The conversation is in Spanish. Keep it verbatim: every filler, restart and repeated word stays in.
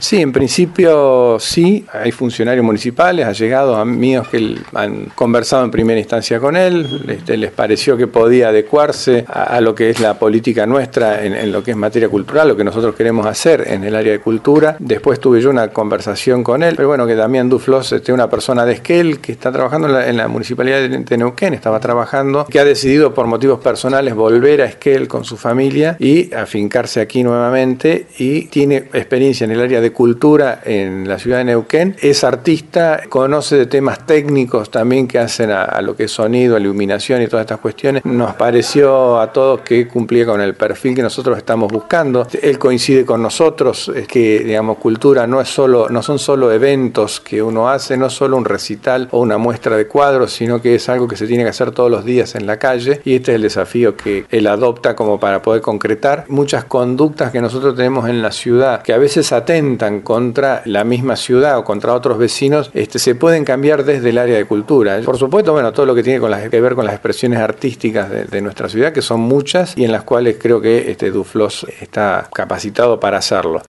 Sí, en principio sí, hay funcionarios municipales, allegados a míos que han conversado en primera instancia con él, este, les pareció que podía adecuarse a, a lo que es la política nuestra en, en lo que es materia cultural, lo que nosotros queremos hacer en el área de cultura. Después tuve yo una conversación con él, pero bueno, que Damián Duflos es una persona de Esquel que está trabajando en la, en la municipalidad de Neuquén, estaba trabajando, que ha decidido por motivos personales volver a Esquel con su familia y afincarse aquí nuevamente, y tiene experiencia en el área de cultura en la ciudad de Neuquén, es artista, conoce de temas técnicos también que hacen a, a lo que es sonido, iluminación y todas estas cuestiones. Nos pareció a todos que cumplía con el perfil que nosotros estamos buscando. Él coincide con nosotros, es que digamos cultura no es solo, no son solo eventos que uno hace, no es solo un recital o una muestra de cuadros, sino que es algo que se tiene que hacer todos los días en la calle, y este es el desafío que él adopta como para poder concretar muchas conductas que nosotros tenemos en la ciudad, que a veces atentan contra la misma ciudad o contra otros vecinos, este, se pueden cambiar desde el área de cultura. Por supuesto, bueno, todo lo que tiene con las, que ver con las expresiones artísticas de, de nuestra ciudad, que son muchas y en las cuales creo que este Duflos está capacitado para hacerlo.